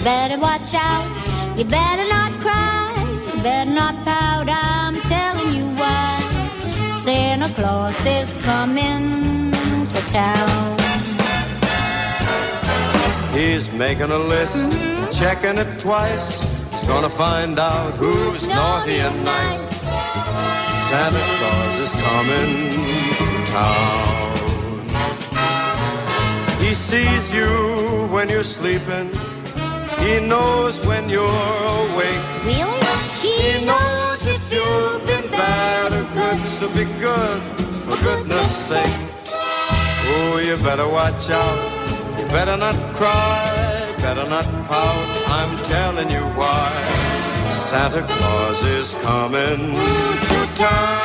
better watch out. You better not cry, you better not pout. I'm telling you why. Santa Claus is coming to town. He's making a list, checking it twice. He's gonna find out who's naughty and nice. Santa Claus is coming to town. He sees you when you're sleeping. He knows when you're awake. Really? He knows if you've been bad or good, so be good, for goodness sake. Oh, you better watch out. You better not cry, better not pout. I'm telling you why. Santa Claus is coming to town.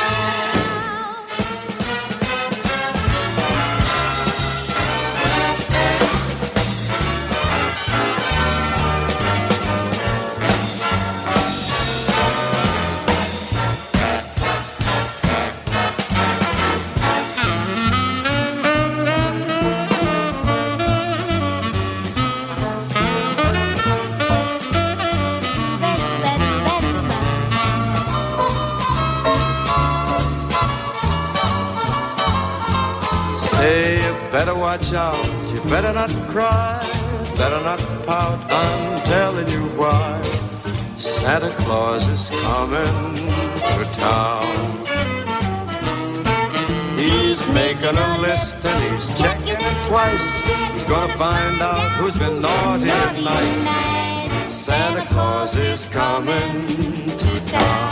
Better watch out, you better not cry, better not pout, I'm telling you why. Santa Claus is coming to town. He's making a list and he's checking it twice. He's gonna find out who's been naughty and nice. Santa Claus is coming to town.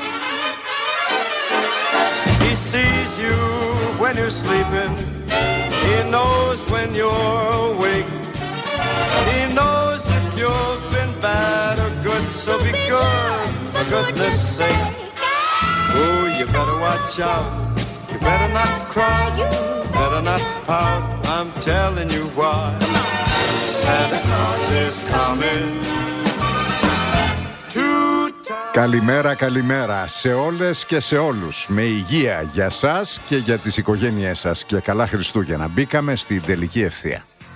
He sees you when you're sleeping. He knows when you're awake. He knows if you've been bad or good, so be good, for goodness sake. Oh, you better watch out. You better not cry, you better not pout. I'm telling you why. Santa Claus is coming to town. Καλημέρα, καλημέρα σε όλες και σε όλους. Με υγεία για σας και για τις οικογένειές σας και καλά Χριστούγεννα. Μπήκαμε στην τελική ευθεία.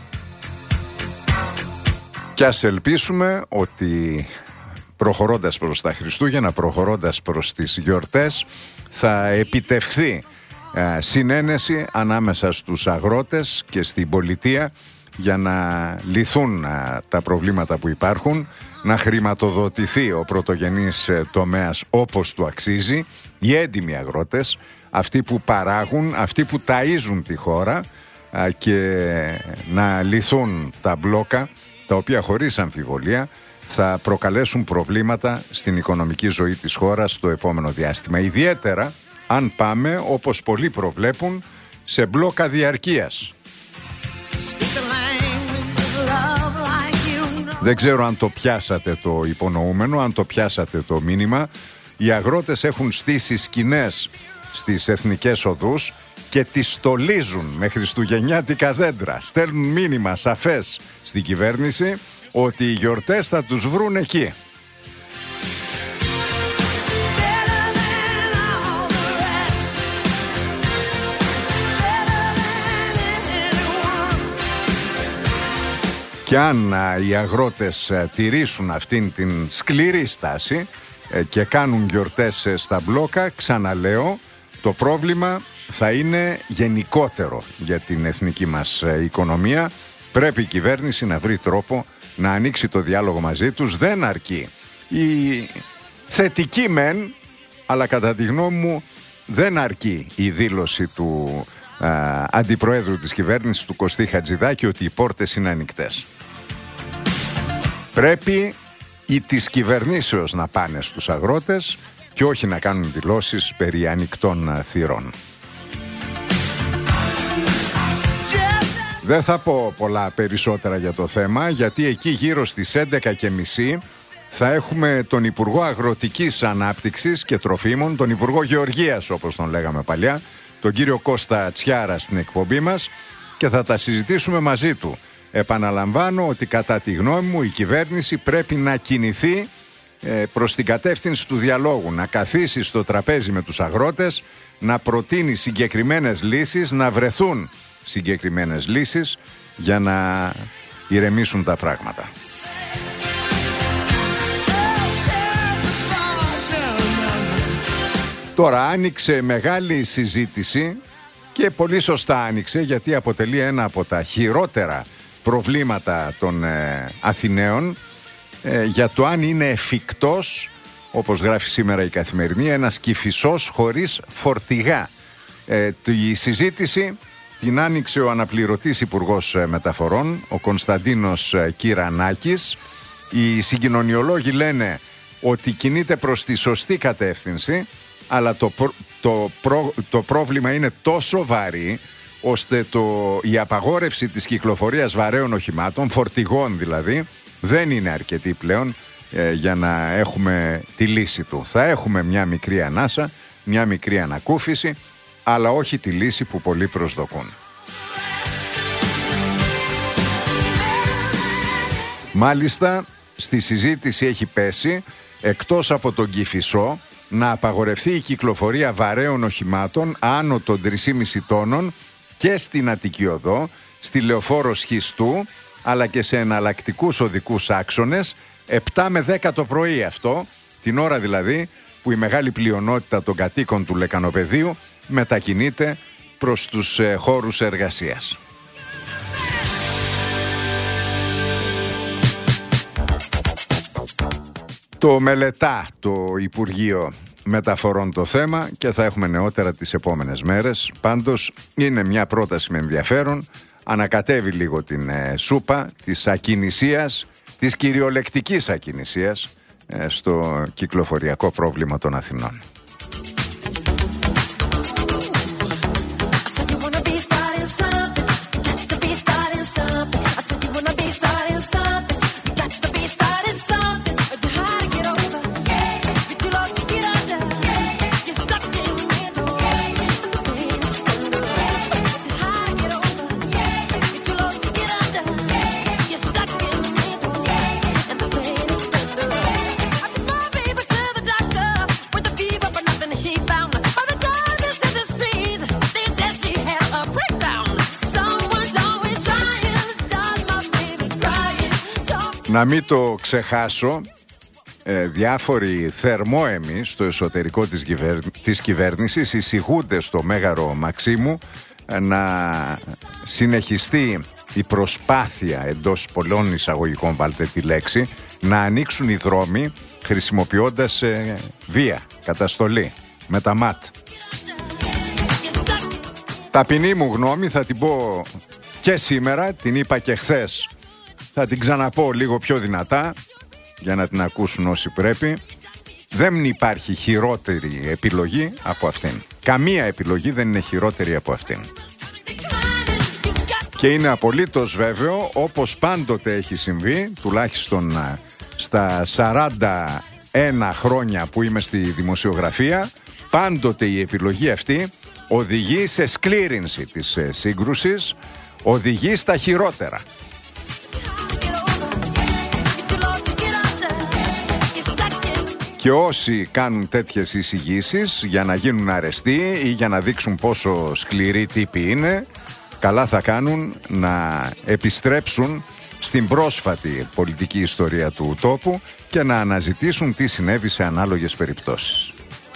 Και ας ελπίσουμε ότι προχωρώντας προς τα Χριστούγεννα, προχωρώντας προς τις γιορτές, θα επιτευχθεί συνένεση ανάμεσα στους αγρότες και στην πολιτεία για να λυθούν τα προβλήματα που υπάρχουν, να χρηματοδοτηθεί ο πρωτογενής τομέας όπως του αξίζει, οι έντιμοι αγρότες, αυτοί που παράγουν, αυτοί που ταΐζουν τη χώρα, και να λυθούν τα μπλόκα, τα οποία χωρίς αμφιβολία θα προκαλέσουν προβλήματα στην οικονομική ζωή της χώρας στο επόμενο διάστημα. Ιδιαίτερα αν πάμε, όπως πολλοί προβλέπουν, σε μπλόκα διαρκείας. Δεν ξέρω αν το πιάσατε το υπονοούμενο, αν το πιάσατε το μήνυμα. Οι αγρότες έχουν στήσει σκηνές στις εθνικές οδούς και τις στολίζουν με χριστουγεννιάτικα δέντρα. Στέλνουν μήνυμα σαφές στην κυβέρνηση ότι οι γιορτές θα τους βρουν εκεί. Και αν οι αγρότες τηρήσουν αυτήν την σκληρή στάση και κάνουν γιορτές στα μπλόκα, ξαναλέω, το πρόβλημα θα είναι γενικότερο για την εθνική μας οικονομία. Πρέπει η κυβέρνηση να βρει τρόπο να ανοίξει το διάλογο μαζί τους. Δεν αρκεί η θετική μεν, αλλά κατά τη γνώμη μου δεν αρκεί η δήλωση του αντιπροέδρου της κυβέρνησης, του Κωστή Χατζηδάκη, ότι οι πόρτες είναι ανοιχτές. Πρέπει οι της κυβερνήσεως να πάνε στους αγρότες και όχι να κάνουν δηλώσεις περί ανοιχτών θυρών. Δεν θα πω πολλά περισσότερα για το θέμα, γιατί εκεί γύρω στις 11:30 θα έχουμε τον Υπουργό Αγροτικής Ανάπτυξης και Τροφίμων, τον Υπουργό Γεωργίας όπως τον λέγαμε παλιά, τον κύριο Κώστα Τσιάρα, στην εκπομπή μας και θα τα συζητήσουμε μαζί του. Επαναλαμβάνω ότι κατά τη γνώμη μου η κυβέρνηση πρέπει να κινηθεί προς την κατεύθυνση του διαλόγου, να καθίσει στο τραπέζι με τους αγρότες, να προτείνει συγκεκριμένες λύσεις, να βρεθούν συγκεκριμένες λύσεις για να ηρεμήσουν τα πράγματα. Τώρα άνοιξε μεγάλη συζήτηση και πολύ σωστά άνοιξε, γιατί αποτελεί ένα από τα χειρότερα προβλήματα των Αθηναίων για το αν είναι εφικτός, όπως γράφει σήμερα η Καθημερινή, ένας Κηφισός χωρίς φορτηγά. Τη συζήτηση την άνοιξε ο αναπληρωτής Υπουργός Μεταφορών, ο Κωνσταντίνος Κυρανάκης. Οι συγκοινωνιολόγοι λένε ότι κινείται προς τη σωστή κατεύθυνση, αλλά το πρόβλημα είναι τόσο βαρύ, ώστε η απαγόρευση της κυκλοφορίας βαρέων οχημάτων, φορτηγών δηλαδή, δεν είναι αρκετή πλέον για να έχουμε τη λύση του. Θα έχουμε μια μικρή ανάσα, μια μικρή ανακούφιση, αλλά όχι τη λύση που πολλοί προσδοκούν. Μάλιστα, στη συζήτηση έχει πέσει, εκτός από τον Κηφισό, να απαγορευτεί η κυκλοφορία βαρέων οχημάτων άνω των 3,5 τόνων και στην Αττική Οδό, στη Λεωφόρο Σχιστού, αλλά και σε εναλλακτικούς οδικούς άξονες, 7 με 10 το πρωί αυτό, την ώρα δηλαδή που η μεγάλη πλειονότητα των κατοίκων του Λεκανοπεδίου μετακινείται προς τους χώρους εργασίας. Το μελετά το Υπουργείο Μεταφορών το θέμα και θα έχουμε νεότερα τις επόμενες μέρες. Πάντως είναι μια πρόταση με ενδιαφέρον. Ανακατεύει λίγο την σούπα της ακινησίας, της κυριολεκτικής ακινησίας στο κυκλοφοριακό πρόβλημα των Αθηνών. Να μην το ξεχάσω, διάφοροι θερμόαιμοι στο εσωτερικό της κυβέρνησης εισηγούνται στο Μέγαρο Μαξίμου να συνεχιστεί η προσπάθεια, εντός πολλών εισαγωγικών βάλτε τη λέξη, να ανοίξουν οι δρόμοι χρησιμοποιώντας βία, καταστολή, με τα ΜΑΤ. Ταπεινή μου γνώμη, θα την πω και σήμερα, την είπα και χθες, θα την ξαναπώ λίγο πιο δυνατά για να την ακούσουν όσοι πρέπει. Δεν υπάρχει χειρότερη επιλογή από αυτήν. Καμία επιλογή δεν είναι χειρότερη από αυτήν. Και είναι απολύτως βέβαιο, όπως πάντοτε έχει συμβεί, τουλάχιστον στα 41 χρόνια που είμαι στη δημοσιογραφία, πάντοτε η επιλογή αυτή οδηγεί σε σκλήρινση της σύγκρουσης, οδηγεί στα χειρότερα. Και όσοι κάνουν τέτοιες εισηγήσεις για να γίνουν αρεστοί ή για να δείξουν πόσο σκληροί τύποι είναι, καλά θα κάνουν να επιστρέψουν στην πρόσφατη πολιτική ιστορία του τόπου και να αναζητήσουν τι συνέβη σε ανάλογες περιπτώσεις.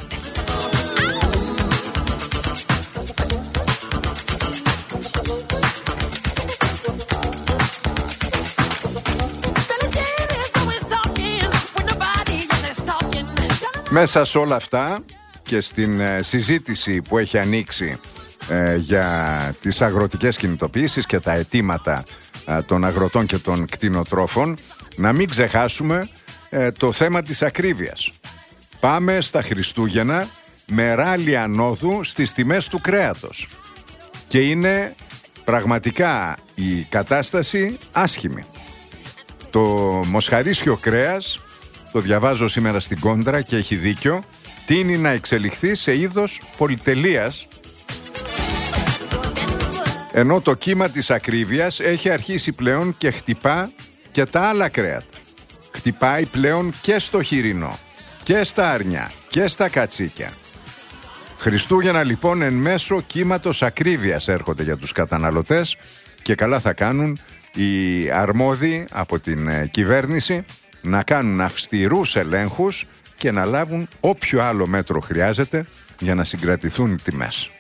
Μέσα σε όλα αυτά και στην συζήτηση που έχει ανοίξει για τις αγροτικές κινητοποιήσεις και τα αιτήματα των αγροτών και των κτηνοτρόφων, να μην ξεχάσουμε το θέμα της ακρίβειας. Πάμε στα Χριστούγεννα με ράλι ανόδου στις τιμές του κρέατος και είναι πραγματικά η κατάσταση άσχημη. Το μοσχαρίσιο κρέας, το διαβάζω σήμερα στην Κόντρα και έχει δίκιο, τείνει να εξελιχθεί σε είδος πολυτελείας, ενώ το κύμα της ακρίβειας έχει αρχίσει πλέον και χτυπά και τα άλλα κρέατα. Χτυπάει πλέον και στο χοιρινό και στα αρνιά και στα κατσίκια. Χριστούγεννα λοιπόν εν μέσω κύματος ακρίβειας έρχονται για τους καταναλωτές και καλά θα κάνουν οι αρμόδιοι από την κυβέρνηση να κάνουν αυστηρούς ελέγχους και να λάβουν όποιο άλλο μέτρο χρειάζεται για να συγκρατηθούν οι τιμές.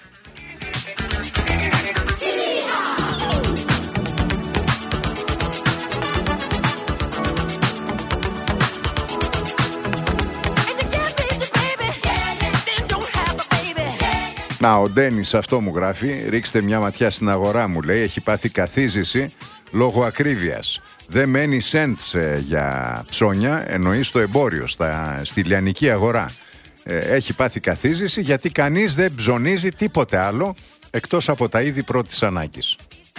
Να, ο Ντένις αυτό μου γράφει. Ρίξτε μια ματιά στην αγορά, μου λέει. Έχει πάθει καθίζηση λόγω ακρίβειας. Δεν μένει σέντς για ψώνια, εννοεί στο εμπόριο, στη λιανική αγορά. Έχει πάθει καθίζηση γιατί κανείς δεν ψωνίζει τίποτε άλλο εκτός από τα είδη πρώτης ανάγκης.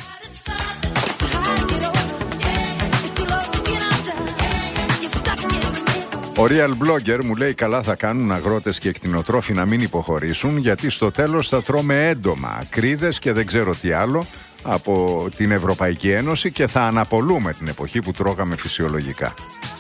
Ο Real Blogger μου λέει καλά θα κάνουν αγρότες και κτηνοτρόφοι να μην υποχωρήσουν, γιατί στο τέλος θα τρώμε έντομα, ακρίδες και δεν ξέρω τι άλλο από την Ευρωπαϊκή Ένωση και θα αναπολούμε την εποχή που τρώγαμε φυσιολογικά.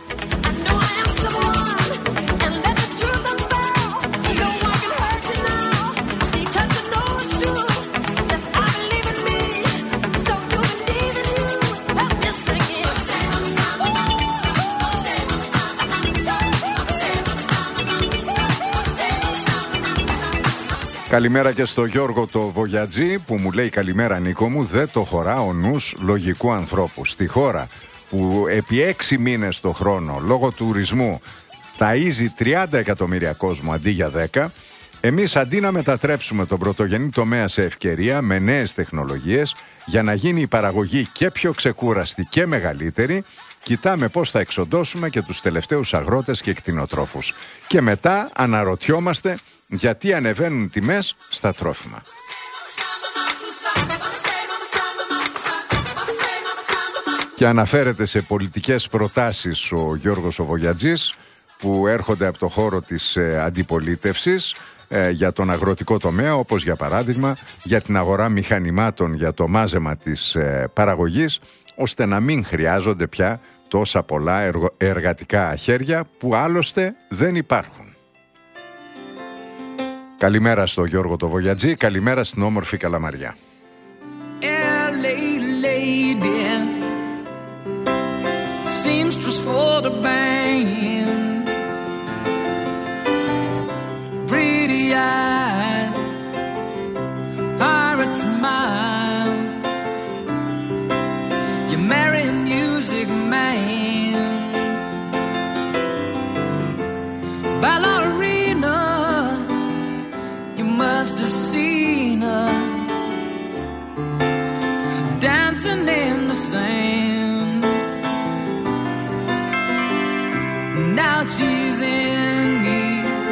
Καλημέρα και στο Γιώργο το Βογιατζή που μου λέει καλημέρα Νίκο μου, δεν το χωρά ο νους λογικού ανθρώπου. Στη χώρα που επί 6 μήνες το χρόνο λόγω τουρισμού ταΐζει 30 εκατομμύρια κόσμο αντί για 10, εμείς αντί να μετατρέψουμε τον πρωτογενή τομέα σε ευκαιρία με νέες τεχνολογίες για να γίνει η παραγωγή και πιο ξεκούραστη και μεγαλύτερη, κοιτάμε πώς θα εξοντώσουμε και τους τελευταίους αγρότες και κτηνοτρόφους. Και μετά αναρωτιόμαστε γιατί ανεβαίνουν τιμές στα τρόφιμα. Και αναφέρεται σε πολιτικές προτάσεις ο Γιώργος ο Βογιατζής που έρχονται από το χώρο της αντιπολίτευσης για τον αγροτικό τομέα, όπως για παράδειγμα για την αγορά μηχανημάτων για το μάζεμα της παραγωγής, ώστε να μην χρειάζονται πια τόσα πολλά εργατικά χέρια που άλλωστε δεν υπάρχουν. Καλημέρα στο Γιώργο το Βογιατζή, καλημέρα στην όμορφη Καλαμαριά. Must have seen her dancing in the sand. Now she's in me,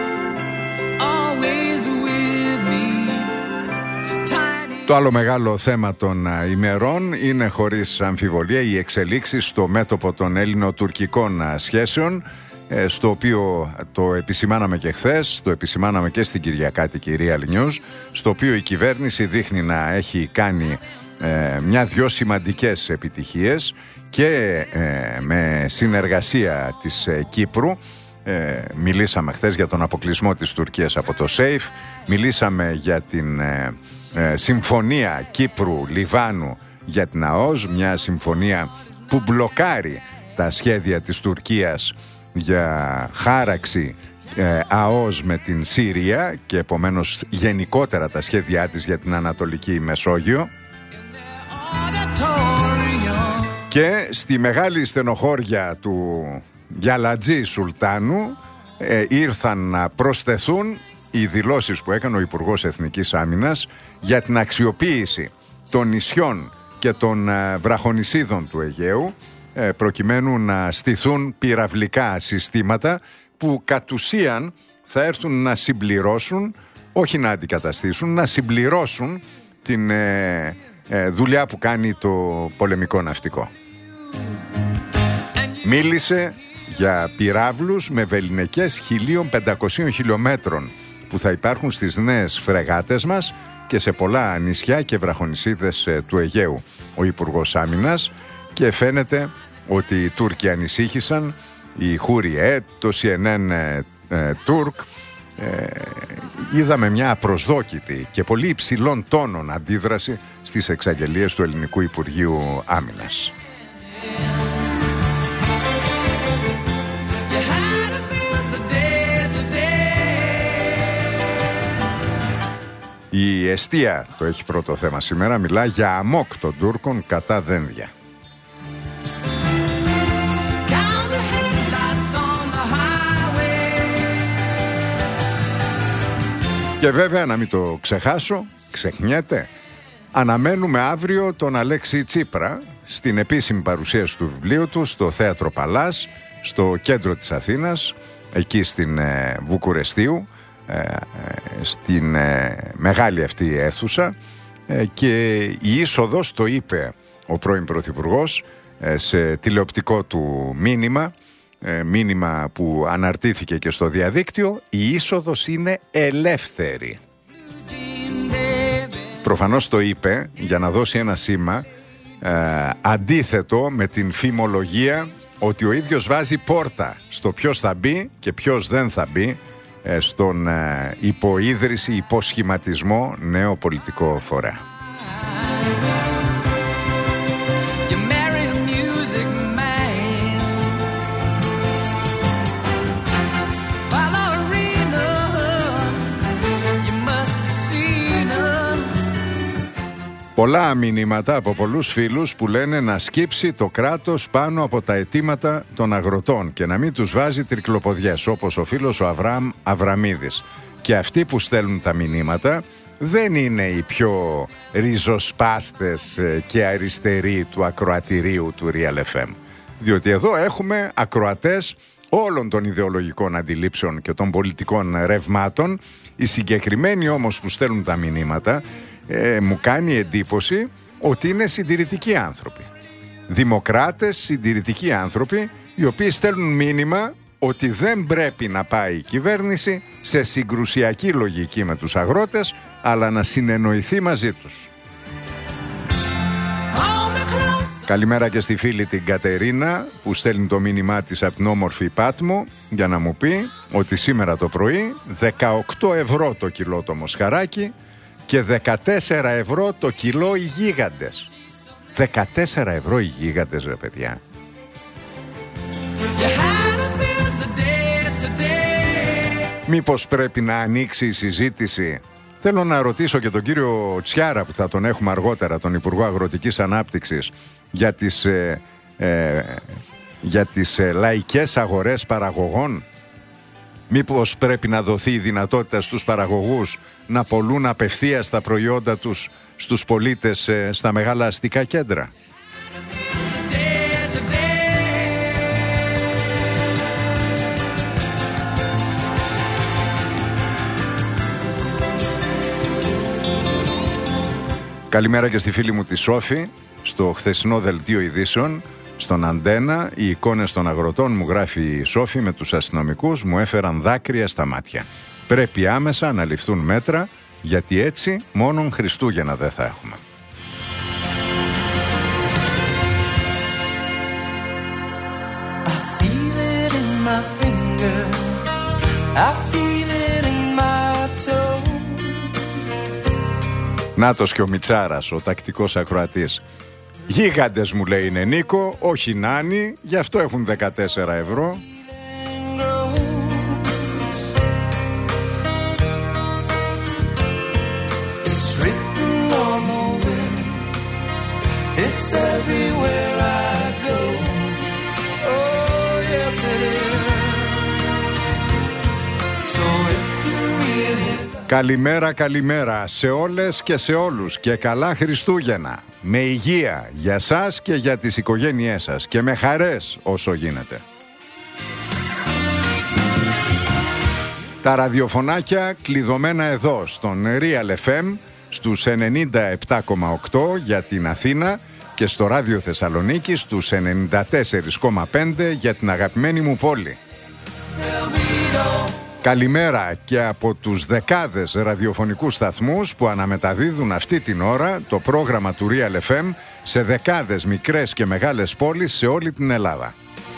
always with me. Tiny... Το άλλο μεγάλο θέμα των ημερών είναι χωρίς αμφιβολία οι εξελίξεις στο μέτωπο των ελληνοτουρκικών σχέσεων, στο οποίο το επισημάναμε και χθες, το επισημάναμε και στην Κυριακάτικη Real News, στο οποίο η κυβέρνηση δείχνει να έχει κάνει μια-δυο σημαντικές επιτυχίες και με συνεργασία της Κύπρου. Μιλήσαμε χθες για τον αποκλεισμό της Τουρκίας από το ΣΕΙΦ, μιλήσαμε για την συμφωνία Κύπρου-Λιβάνου για την ΑΟΣ, μια συμφωνία που μπλοκάρει τα σχέδια της Τουρκίας για χάραξη ΑΟΣ με την Σύρια και επομένως γενικότερα τα σχέδιά της για την Ανατολική Μεσόγειο. Και στη μεγάλη στενοχώρια του Γιαλατζή Σουλτάνου ήρθαν να προσθεθούν οι δηλώσεις που έκανε ο Υπουργός Εθνικής Άμυνας για την αξιοποίηση των νησιών και των βραχονησίδων του Αιγαίου προκειμένου να στηθούν πυραυλικά συστήματα που κατ' ουσίαν θα έρθουν να συμπληρώσουν, όχι να αντικαταστήσουν, να συμπληρώσουν την δουλειά που κάνει το πολεμικό ναυτικό. Μίλησε για πυράβλους με βεληνικές 1.500 χιλιόμετρων που θα υπάρχουν στις νέες φρεγάτες μας και σε πολλά νησιά και βραχονησίδες του Αιγαίου ο Υπουργός Άμυνας, και φαίνεται ότι οι Τούρκοι ανησύχησαν, η Χούριε, το CNN Τούρκ. Είδαμε μια απροσδόκητη και πολύ υψηλών τόνων αντίδραση στις εξαγγελίες του Ελληνικού Υπουργείου Άμυνας. Η εστία το έχει πρώτο θέμα σήμερα. Μιλά για αμόκ των Τούρκων κατά δένδια. Και βέβαια, να μην το ξεχάσω, ξεχνιέται, αναμένουμε αύριο τον Αλέξη Τσίπρα στην επίσημη παρουσίαση του βιβλίου του στο Θέατρο Παλάς, στο κέντρο της Αθήνας, εκεί στην Βουκουρεστίου, στην μεγάλη αυτή αίθουσα, και η είσοδος, το είπε ο πρώην Πρωθυπουργός σε τηλεοπτικό του μήνυμα που αναρτήθηκε και στο διαδίκτυο, η είσοδος είναι ελεύθερη. Προφανώς το είπε για να δώσει ένα σήμα αντίθετο με την φημολογία ότι ο ίδιος βάζει πόρτα στο ποιος θα μπει και ποιος δεν θα μπει στον υποίδρυση, υποσχηματισμό νέο πολιτικό φορέα. Πολλά μηνύματα από πολλούς φίλους που λένε να σκύψει το κράτος πάνω από τα αιτήματα των αγροτών και να μην τους βάζει τρικλοποδιές, όπως ο φίλος ο Αβραάμ Αβραμίδης. Και αυτοί που στέλνουν τα μηνύματα δεν είναι οι πιο ριζοσπάστες και αριστεροί του ακροατηρίου του Real FM. Διότι εδώ έχουμε ακροατές όλων των ιδεολογικών αντιλήψεων και των πολιτικών ρευμάτων. Οι συγκεκριμένοι όμως που στέλνουν τα μηνύματα μου κάνει εντύπωση ότι είναι συντηρητικοί άνθρωποι. Δημοκράτες, συντηρητικοί άνθρωποι, οι οποίοι στέλνουν μήνυμα ότι δεν πρέπει να πάει η κυβέρνηση σε συγκρουσιακή λογική με τους αγρότες, αλλά να συνεννοηθεί μαζί τους. Καλημέρα και στη φίλη την Κατερίνα που στέλνει το μήνυμά της από την όμορφη Πάτμο για να μου πει ότι σήμερα το πρωί 18 ευρώ το κιλό το μοσχαράκι και 14 ευρώ το κιλό οι γίγαντες. 14 ευρώ οι γίγαντες, ρε παιδιά. Μήπως πρέπει να ανοίξει η συζήτηση? Θέλω να ρωτήσω και τον κύριο Τσιάρα, που θα τον έχουμε αργότερα, τον Υπουργό Αγροτικής Ανάπτυξης, για τις λαϊκές αγορές παραγωγών. Μήπως πρέπει να δοθεί η δυνατότητα στους παραγωγούς να πωλούν απευθείας τα προϊόντα τους στους πολίτες στα μεγάλα αστικά κέντρα? Καλημέρα και στη φίλη μου τη Σόφη. Στο χθεσινό δελτίο ειδήσεων, στον Αντένα, οι εικόνες των αγροτών, μου γράφει η Σόφη, με τους αστυνομικούς μου έφεραν δάκρυα στα μάτια. Πρέπει άμεσα να ληφθούν μέτρα, γιατί έτσι μόνον Χριστούγεννα δεν θα έχουμε. Νάτος και ο Μιτσάρας, ο τακτικός ακροατής. Γίγαντες μου λέει είναι, Νίκο, όχι νάνι, γι' αυτό έχουν 14 ευρώ. Καλημέρα, καλημέρα σε όλες και σε όλους και καλά Χριστούγεννα. Με υγεία για σας και για τις οικογένειές σας και με χαρές όσο γίνεται. Τα ραδιοφωνάκια κλειδωμένα εδώ στον Real FM στους 97,8 για την Αθήνα και στο Ράδιο Θεσσαλονίκη στους 94,5 για την αγαπημένη μου πόλη. Καλημέρα και από τους δεκάδες ραδιοφωνικούς σταθμούς που αναμεταδίδουν αυτή την ώρα το πρόγραμμα του Real FM σε δεκάδες μικρές και μεγάλες πόλεις σε όλη την Ελλάδα.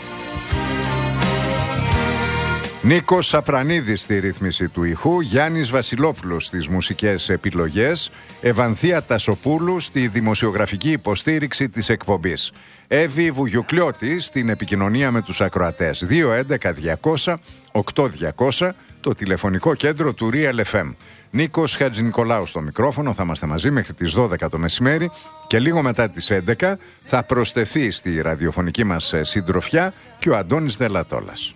Νίκος Σαπρανίδης στη ρύθμιση του ηχού, Γιάννης Βασιλόπουλος στις μουσικές επιλογές, Ευανθία Τασοπούλου στη δημοσιογραφική υποστήριξη της εκπομπής. Εύη Βουγιουκλιώτη στην επικοινωνία με τους ακροατές. 211-200-8200 το τηλεφωνικό κέντρο του Real FM. Νίκος Χατζηνικολάου στο μικρόφωνο. Θα είμαστε μαζί μέχρι τις 12 το μεσημέρι και λίγο μετά τις 11 θα προσθεθεί στη ραδιοφωνική μας συντροφιά και ο Αντώνης Δελατόλας.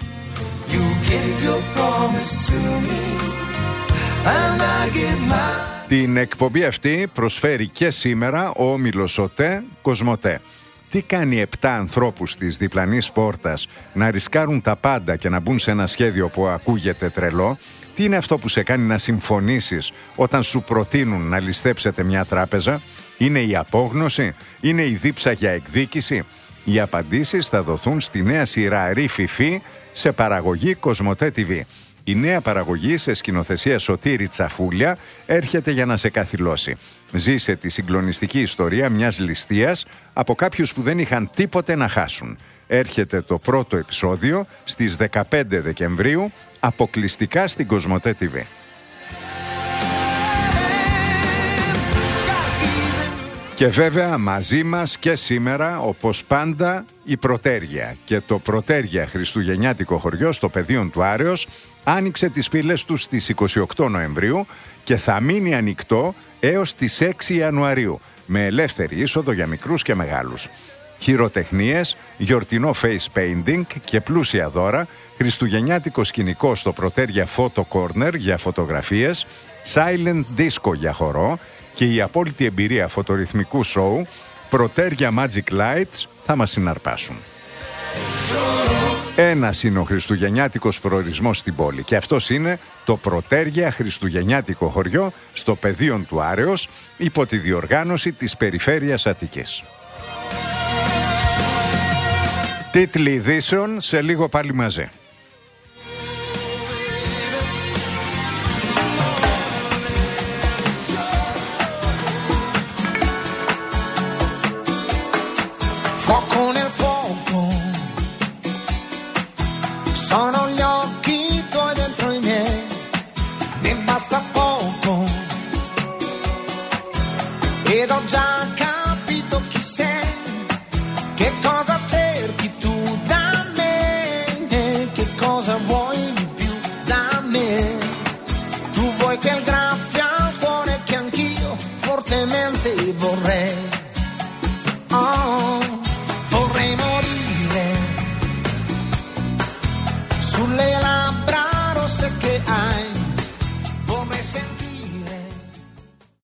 Την εκπομπή αυτή προσφέρει και σήμερα ο όμιλος ΟΤΕ Κοσμοτέ. Τι κάνει 7 ανθρώπους της διπλανής πόρτας να ρισκάρουν τα πάντα και να μπουν σε ένα σχέδιο που ακούγεται τρελό? Τι είναι αυτό που σε κάνει να συμφωνήσεις όταν σου προτείνουν να ληστέψετε μια τράπεζα? Είναι η απόγνωση? Είναι η δίψα για εκδίκηση? Οι απαντήσεις θα δοθούν στη νέα σειρά Ρηφιφή σε παραγωγή Κοσμοτέ TV. Η νέα παραγωγή σε σκηνοθεσία Σωτήρη Τσαφούλια έρχεται για να σε καθυλώσει. Ζήσε τη συγκλονιστική ιστορία μιας ληστείας από κάποιους που δεν είχαν τίποτε να χάσουν. Έρχεται το πρώτο επεισόδιο στις 15 Δεκεμβρίου αποκλειστικά στην Κοσμοτέ TV. Και βέβαια μαζί μας και σήμερα, όπως πάντα, η Πρωτέργεια. Και το Πρωτέργεια Χριστουγεννιάτικο χωριό στο Πεδίον του Άρεως άνοιξε τις πύλες του στις 28 Νοεμβρίου και θα μείνει ανοιχτό έως τις 6 Ιανουαρίου, με ελεύθερη είσοδο για μικρούς και μεγάλους. Χειροτεχνίες, γιορτινό face painting και πλούσια δώρα, χριστουγεννιάτικο σκηνικό στο Πρωτέργεια Photo Corner για φωτογραφίες, silent disco για χορό και η απόλυτη εμπειρία φωτορυθμικού σοου Πρωτέργεια Magic Lights θα μας συναρπάσουν. Ένας είναι ο χριστουγεννιάτικος προορισμός στην πόλη και αυτός είναι το Πρωτέργεια Χριστουγεννιάτικο χωριό στο Πεδίον του Άρεως υπό τη διοργάνωση της Περιφέρειας Αττικής. Τίτλοι ειδήσεων σε λίγο πάλι μαζί. Fuoco nel fuoco, sono gli occhi tuoi dentro i miei, mi basta poco, ed ho già capito chi sei, che cosa